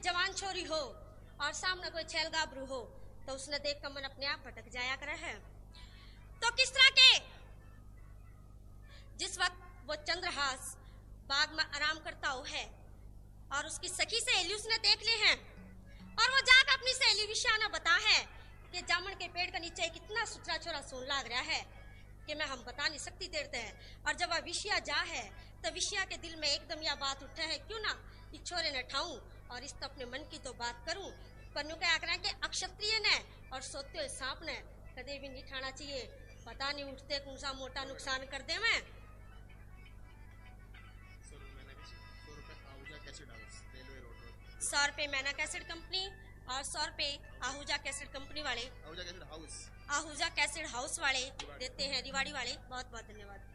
जवान छोरी हो और सामने कोई छैल गाभरू हो तो उसने देख कर मन अपने आप भटक जाया करे है। तो किस तरह के जिस वक्त वो चंद्रहास बाग में आराम करता हो है और उसकी सखी सहेली उसने देख ली है और वो जाकर अपनी सहेली विषया ने बता है कि जामुन के पेड़ के नीचे कितना सुथरा छोरा सोन लाग रहा है कि मैं हम बता नहीं सकती देरते हैं। और जब वह विषया जा है तो विषया के दिल में एकदम यह बात उठे है क्यों ना इस छोरे ने ठाऊं और इस अपने मन की तो बात करूं। पन्नू का आग्रह के अक्षत्रिय ने और सोते हुए सांप ने कदे भी नहीं ठाना चाहिए, पता नहीं उठते कौन सा मोटा नुकसान कर दे। मैं 100 रुपए मैना कैसेट कंपनी और 100 रुपए आहूजा कैसेट कंपनी वाले, आहूजा कैसेट हाउस वाले देते हैं, रिवाड़ी वाले। बहुत बहुत धन्यवाद।